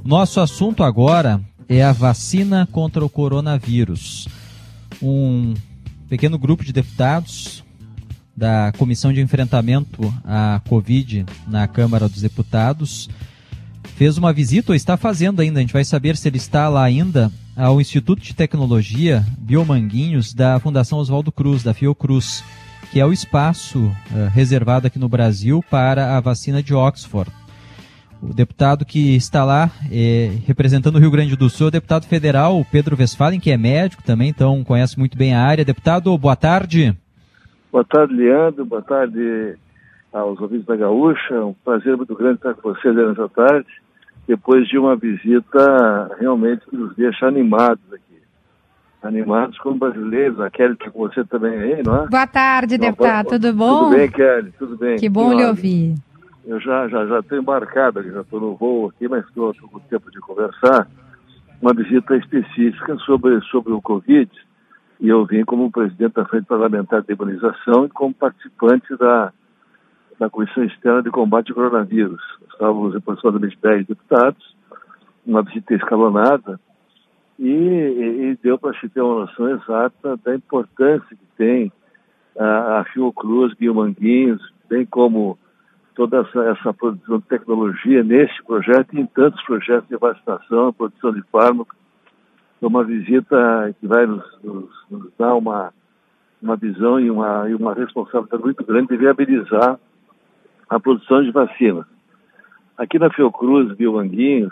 Nosso assunto agora é a vacina contra o coronavírus. Um pequeno grupo de deputados da Comissão de Enfrentamento à Covid na Câmara dos Deputados fez uma visita, ou está fazendo ainda, a gente vai saber se ele está lá ainda, ao Instituto de Tecnologia Biomanguinhos da Fundação Oswaldo Cruz, da Fiocruz, que é o espaço reservado aqui no Brasil para a vacina de Oxford. O deputado que está lá representando o Rio Grande do Sul é o deputado federal Pedro Westphalen, que é médico também, então conhece muito bem a área. Deputado, boa tarde. Boa tarde, Leandro. Boa tarde aos ouvintes da Gaúcha. Um prazer muito grande estar com vocês nessa tarde, depois de uma visita realmente que nos deixa animados aqui. Animados como brasileiros. A Kelly está com você também aí, não é? Boa tarde, deputado. Tudo bom? Tudo bem, Kelly. Tudo bem. Que bom lhe ouvir. Eu já estou embarcado, já estou no voo aqui, mas estou com tempo de conversar. Uma visita específica sobre o Covid, e eu vim como presidente da Frente Parlamentar de Imunização e como participante da Comissão Externa de Combate ao Coronavírus. Estávamos aproximadamente 10 deputados, uma visita escalonada, e deu para se ter uma noção exata da importância que tem a Fiocruz, Biomanguinhos, bem como toda essa produção de tecnologia neste projeto e em tantos projetos de vacinação, produção de fármacos. É uma visita que vai nos dar uma visão e uma responsabilidade muito grande de viabilizar a produção de vacinas. Aqui na Fiocruz, Biomanguinhos,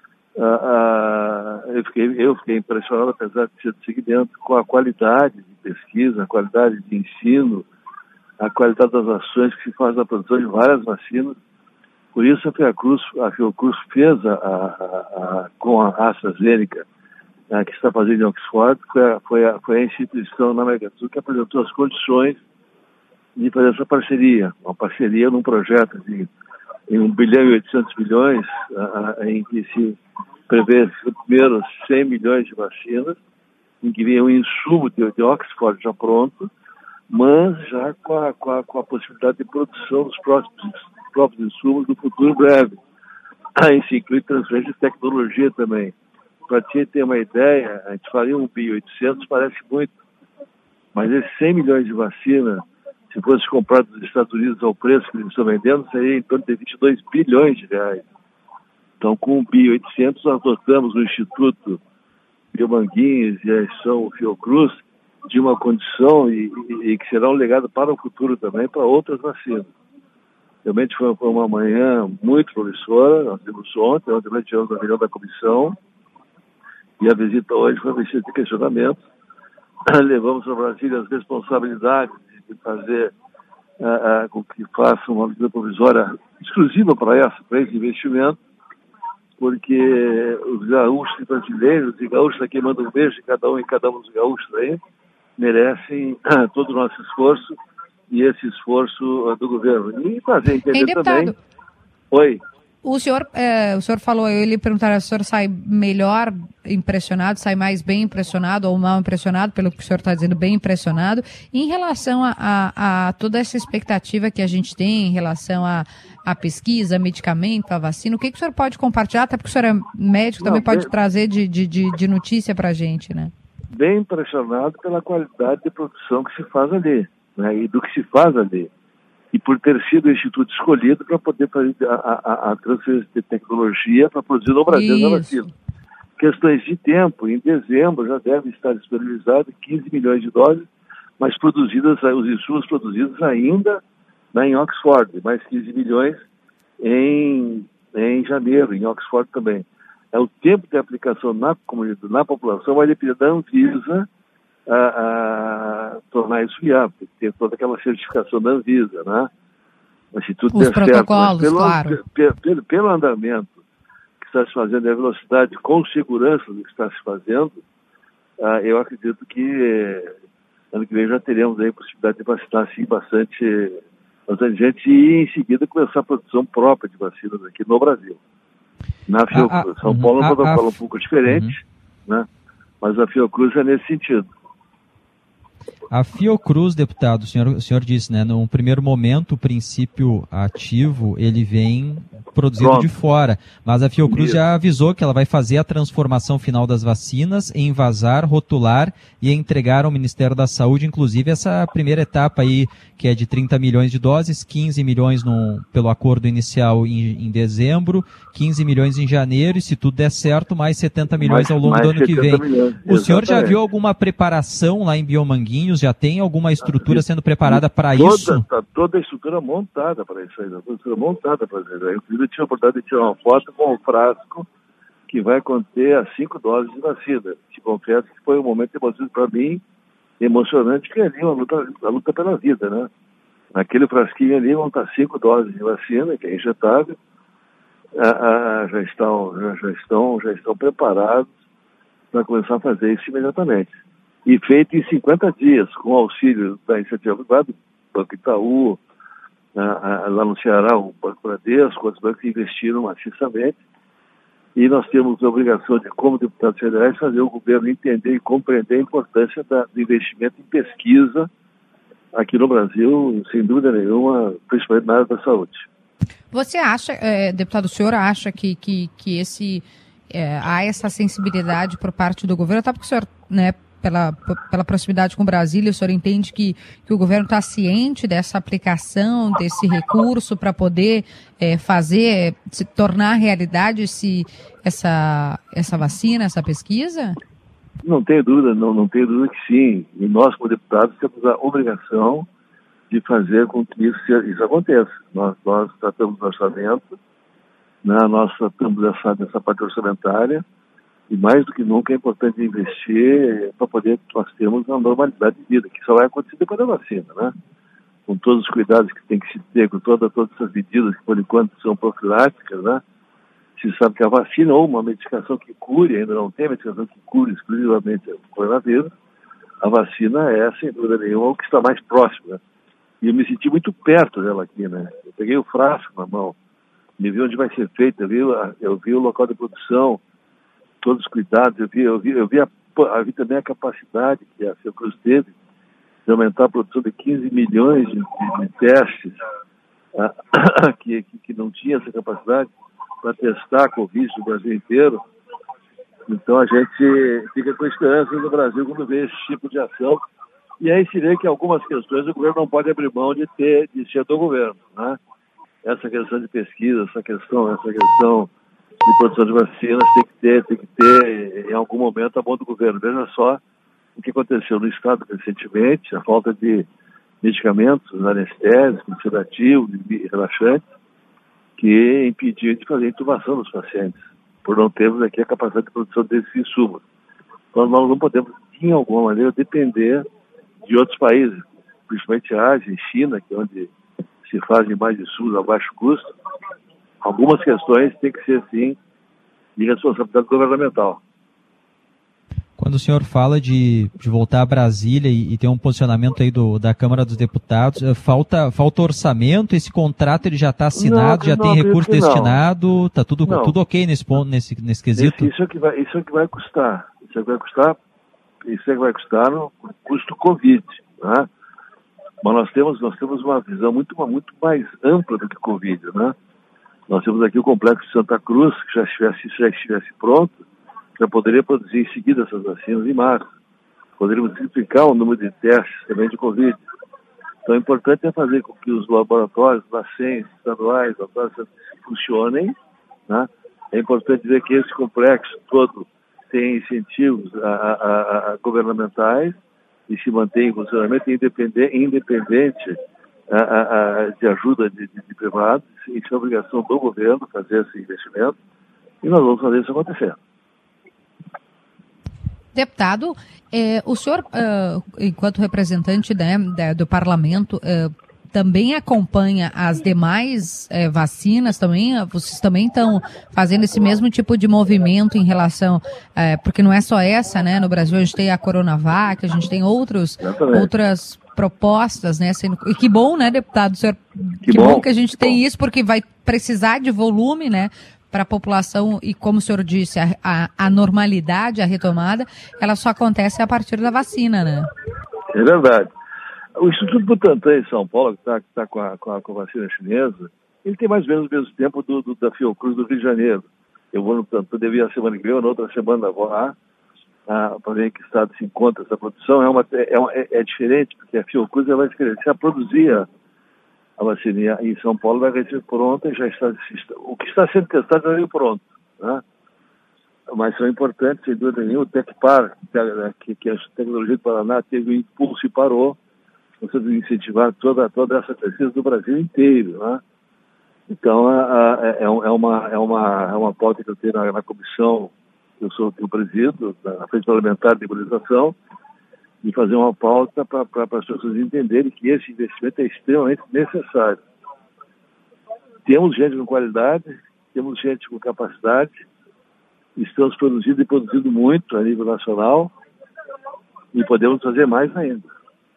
eu fiquei impressionado, apesar de ser do segmento, com a qualidade de pesquisa, a qualidade de ensino, a qualidade das ações que se faz na produção de várias vacinas. Por isso a Fiocruz fez com a AstraZeneca, que está fazendo em Oxford, foi a instituição na América do Sul que apresentou as condições de fazer essa parceria. Uma parceria num projeto em 1 bilhão e 800 milhões, em que se prevê os primeiros 100 milhões de vacinas, em que vem um insumo de Oxford já pronto, mas já com a possibilidade de produção dos próprios insumos no futuro breve. Aí se inclui transferência de tecnologia também. Para te ter uma ideia, a gente faria 1.800, parece muito, mas esses 100 milhões de vacina, se fosse comprado dos Estados Unidos ao preço que eles estão vendendo, seria em torno de 22 bilhões de reais. Então, com 1.800, nós dotamos no Instituto Biomanguinhos e a Ação Fiocruz de uma condição e que será um legado para o futuro também, para outras vacinas. Realmente foi uma manhã muito promissora. Nós vimos ontem tivemos a reunião da comissão, e a visita hoje foi uma visita de questionamento. Levamos para Brasília as responsabilidades de fazer com que faça uma medida provisória exclusiva para esse investimento, porque os gaúchos brasileiros e gaúchos aqui mandam um beijo de cada um dos gaúchos aí, merecem todo o nosso esforço e esse esforço do governo. E fazer entender também... Oi. O senhor falou, eu lhe perguntaram se o senhor sai melhor impressionado, sai mais bem impressionado ou mal impressionado, pelo que o senhor está dizendo, bem impressionado. E em relação a toda essa expectativa que a gente tem em relação à pesquisa, medicamento, a vacina, o que o senhor pode compartilhar? Até porque o senhor é médico, também pode trazer de notícia para a gente, né? Bem impressionado pela qualidade de produção que se faz ali, né, e do que se faz ali. E por ter sido o instituto escolhido para poder fazer a transferência de tecnologia para produzir no Brasil a vacina. Questões de tempo, em dezembro já deve estar disponibilizado 15 milhões de doses, mas os insumos produzidos ainda em Oxford, mais 15 milhões em janeiro, em Oxford também. O tempo de aplicação na comunidade, na população, vai depender da Anvisa a tornar isso viável, tem que ter toda aquela certificação da Anvisa, né? Mas se tudo der certo, claro. Pelo andamento que está se fazendo e a velocidade com segurança do que está se fazendo, eu acredito que ano que vem já teremos aí a possibilidade de vacinar sim bastante gente e em seguida começar a produção própria de vacinas aqui no Brasil. Na Fiocruz. São Paulo é um protocolo um pouco diferente, né? Mas a Fiocruz é nesse sentido. A Fiocruz, deputado, o senhor disse, né, num primeiro momento, o princípio ativo, ele vem produzido de fora, mas a Fiocruz já avisou que ela vai fazer a transformação final das vacinas, envasar, rotular e entregar ao Ministério da Saúde, inclusive essa primeira etapa aí, que é de 30 milhões de doses, 15 milhões pelo acordo inicial em dezembro, 15 milhões em janeiro, e se tudo der certo, mais 70 milhões ao longo do ano que vem. Milhões, o senhor já viu alguma preparação lá em Biomanguinhos? Já tem alguma estrutura sendo preparada para isso? Está toda a estrutura montada para isso aí, Eu tive a oportunidade de tirar uma foto com um frasco que vai conter as 5 doses de vacina. Te confesso que foi um momento emocionante para mim, emocionante, que é ali a luta pela vida, né? Naquele frasquinho ali vão estar 5 doses de vacina, que é injetável. Já estão preparados para começar a fazer isso imediatamente. E feito em 50 dias, com o auxílio da iniciativa privada, do Banco Itaú, lá no Ceará, o Banco Bradesco, outros bancos que investiram maciçamente. E nós temos a obrigação de, como deputados federais, fazer o governo entender e compreender a importância do investimento em pesquisa aqui no Brasil, sem dúvida nenhuma, principalmente na área da saúde. Você acha, deputado, o senhor acha que há essa sensibilidade por parte do governo, até porque o senhor, né, pela proximidade com Brasília, o senhor entende que o governo está ciente dessa aplicação, desse recurso para poder se tornar realidade essa vacina, essa pesquisa? Não tenho dúvida, não tenho dúvida que sim. E nós, como deputados, temos a obrigação de fazer com que isso aconteça. Nós tratamos do orçamento, né? Nós tratamos dessa parte orçamentária, e mais do que nunca é importante investir para poder nós termos uma normalidade de vida, que só vai acontecer depois da vacina, né? Com todos os cuidados que tem que se ter, com todas essas medidas que por enquanto são profiláticas, né? Se sabe que a vacina ou uma medicação que cure, ainda não tem medicação que cure exclusivamente o coronavírus, a vacina é, sem dúvida nenhuma, o que está mais próximo, né? E eu me senti muito perto dela aqui, né? Eu peguei o frasco na mão, me vi onde vai ser feito, eu vi o local de produção, todos os cuidados, eu vi também a capacidade que a Fiocruz teve de aumentar a produção de 15 milhões de testes, que não tinha essa capacidade para testar a Covid no Brasil inteiro. Então a gente fica com esperança no Brasil quando vê esse tipo de ação. E aí se vê que algumas questões o governo não pode abrir mão de ser do governo, né? Essa questão de pesquisa, essa questão de produção de vacinas tem que ter em algum momento a mão do governo. Veja só o que aconteceu no estado recentemente, a falta de medicamentos anestésicos, sedativos e relaxantes, que impediam de fazer a intubação dos pacientes, por não termos aqui a capacidade de produção desses insumos. Então nós não podemos, de alguma maneira, depender de outros países, principalmente a Ásia e China, que é onde se fazem mais insumos a baixo custo. Algumas questões têm que ser, sim, de responsabilidade governamental. Quando o senhor fala de voltar a Brasília e ter um posicionamento aí da Câmara dos Deputados, falta orçamento? Esse contrato ele já está assinado, já tem recurso destinado? Está tudo ok nesse ponto, nesse quesito? Isso é que vai custar. Isso é que vai custar no custo Covid, né? Mas nós temos uma visão muito mais ampla do que Covid, né? Nós temos aqui o complexo de Santa Cruz, que já estivesse pronto, já poderia produzir em seguida essas vacinas em março. Poderíamos triplicar o número de testes também de Covid. Então, o importante é fazer com que os laboratórios, LACENS, estaduais, funcionem, né? É importante ver que esse complexo todo tem incentivos governamentais e se mantém em funcionamento independente de ajuda de privados. Isso é obrigação do governo fazer esse investimento e nós vamos fazer isso acontecer. Deputado, o senhor, enquanto representante, né, do parlamento, também acompanha as demais vacinas também? Vocês também estão fazendo esse mesmo tipo de movimento em relação, porque não é só essa, né? No Brasil a gente tem a Coronavac, a gente tem outras propostas, né? E que bom, né, deputado? Senhor, que bom que a gente tem isso, porque vai precisar de volume, né? Para a população, e como o senhor disse, a normalidade, a retomada, ela só acontece a partir da vacina, né? É verdade. O Instituto Butantan em São Paulo, que está com a vacina chinesa, ele tem mais ou menos o mesmo tempo da Fiocruz do Rio de Janeiro. Eu vou no Butantan, devia a semana que vem, ou na outra semana vou lá, para ver em que estado se encontra essa produção. É diferente, porque a Fiocruz vai escrever a produzir a vacina em São Paulo, vai receber pronta e já está. O que está sendo testado já veio pronto, né? Mas são importantes, sem dúvida nenhuma. O Tecpar, que a tecnologia do Paraná teve um impulso e parou, você incentivar toda essa pesquisa do Brasil inteiro, né? Então, é uma pauta que eu tenho na comissão, que eu presido, na Frente Parlamentar de Imunização, e fazer uma pauta para as pessoas entenderem que esse investimento é extremamente necessário. Temos gente com qualidade, temos gente com capacidade, estamos produzindo muito a nível nacional e podemos fazer mais ainda.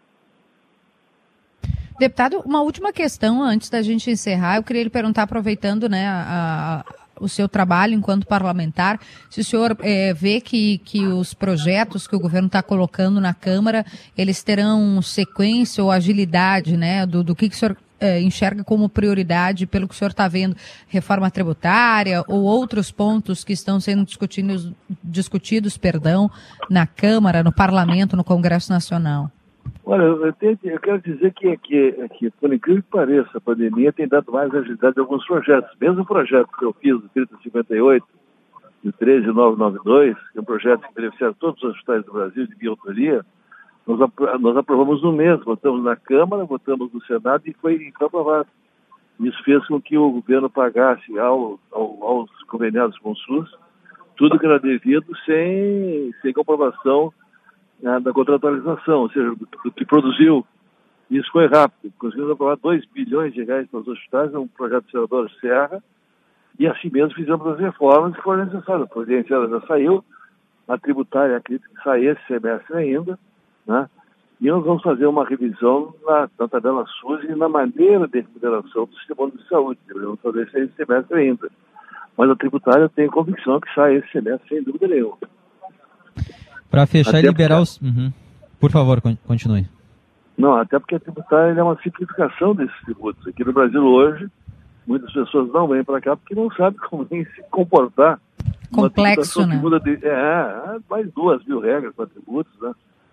Deputado, uma última questão antes da gente encerrar. Eu queria lhe perguntar, aproveitando, né, o seu trabalho enquanto parlamentar, se o senhor vê que os projetos que o governo está colocando na Câmara, eles terão sequência ou agilidade, né, do que o senhor enxerga como prioridade pelo que o senhor está vendo, reforma tributária ou outros pontos que estão sendo discutidos, na Câmara, no Parlamento, no Congresso Nacional? Olha, eu quero dizer que, por incrível que pareça, a pandemia tem dado mais agilidade a alguns projetos. Mesmo o projeto que eu fiz, do 3058 e o 13992, que é um projeto que beneficiaram todos os hospitais do Brasil de minha autoria, nós aprovamos no mês, votamos na Câmara, votamos no Senado e foi aprovado. Isso fez com que o governo pagasse aos conveniados com o SUS tudo que era devido sem comprovação da contratualização, ou seja, do que produziu. Isso foi rápido. Conseguimos aprovar 2 bilhões de reais para os hospitais, é um projeto do senador Serra, e assim mesmo fizemos as reformas que foram necessárias. A providenciária já saiu, a tributária acredito que sai esse semestre ainda, né? E nós vamos fazer uma revisão na tabela SUS e na maneira de remuneração do sistema de saúde. Vamos fazer esse semestre ainda. Mas a tributária eu tenho convicção que sai esse semestre sem dúvida nenhuma. Para fechar e liberar os... Por favor, continue. Não, até porque a tributária é uma simplificação desses tributos. Aqui no Brasil hoje, muitas pessoas não vêm para cá porque não sabem como nem se comportar. Complexo, né? Mais 2.000 regras para tributos, né?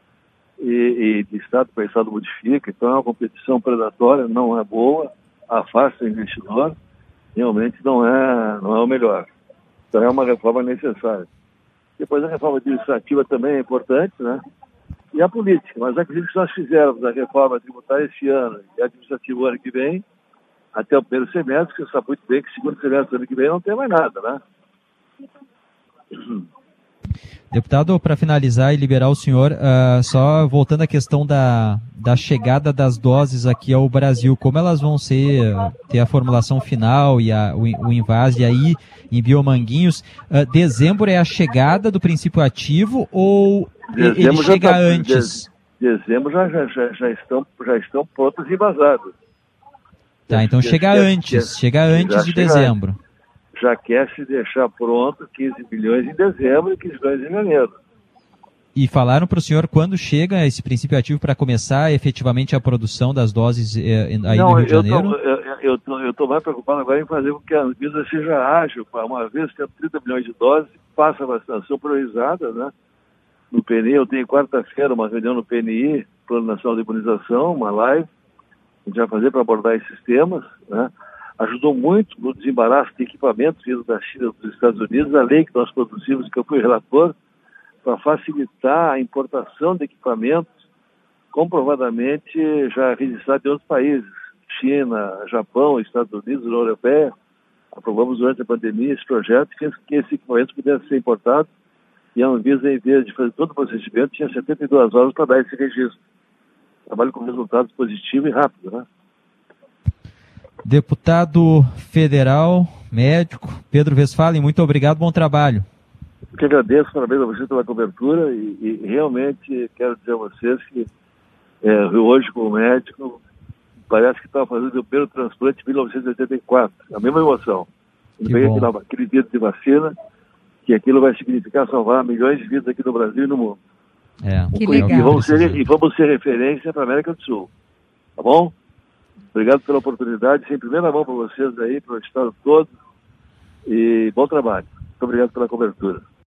E de estado para estado modifica. Então é uma competição predatória, não é boa, afasta o investidor, realmente não é o melhor. Então é uma reforma necessária. Depois a reforma administrativa também é importante, né? E a política. Mas acredito que se nós fizermos a reforma tributária esse ano e a administrativa o ano que vem, até o primeiro semestre, que você sabe muito bem que o segundo semestre do ano que vem não tem mais nada, né? Deputado, para finalizar e liberar o senhor, só voltando à questão da chegada das doses aqui ao Brasil, como elas vão ter a formulação final e o invase aí em Biomanguinhos, dezembro é a chegada do princípio ativo ou ele chega antes? Dezembro já estão prontos e vazados. Tá, então chega antes de dezembro. Já quer se deixar pronto 15 bilhões em dezembro e 15 bilhões em janeiro. E falaram para o senhor quando chega esse princípio ativo para começar efetivamente a produção das doses aí no Rio de Janeiro? Eu estou mais preocupado agora em fazer com que a Anvisa seja ágil, para uma vez tendo 30 milhões de doses, faça a vacinação priorizada, né? No PNI, eu tenho quarta-feira uma reunião no PNI, Plano Nacional de Imunização, uma live, a gente vai fazer para abordar esses temas, né? Ajudou muito no desembaraço de equipamentos vindo da China e dos Estados Unidos, a lei que nós produzimos, que eu fui relator, para facilitar a importação de equipamentos comprovadamente já registrados em outros países, China, Japão, Estados Unidos, União Europeia. Aprovamos durante a pandemia esse projeto que esses equipamentos pudessem ser importados e a Anvisa, em vez de fazer todo o procedimento, tinha 72 horas para dar esse registro. Trabalho com resultados positivos e rápido, né? Deputado federal, médico, Pedro Westphalen, muito obrigado, bom trabalho. Eu que agradeço, parabéns a você pela cobertura e realmente quero dizer a vocês que hoje, como médico, parece que estava fazendo o primeiro transplante em 1984, a mesma emoção. Eu peguei aquele dia de vacina, que aquilo vai significar salvar milhões de vidas aqui no Brasil e no mundo. Que legal. E vamos ser referência para a América do Sul. Tá bom? Obrigado pela oportunidade. Em primeira mão para vocês aí, para o estado todo. E bom trabalho. Muito obrigado pela cobertura.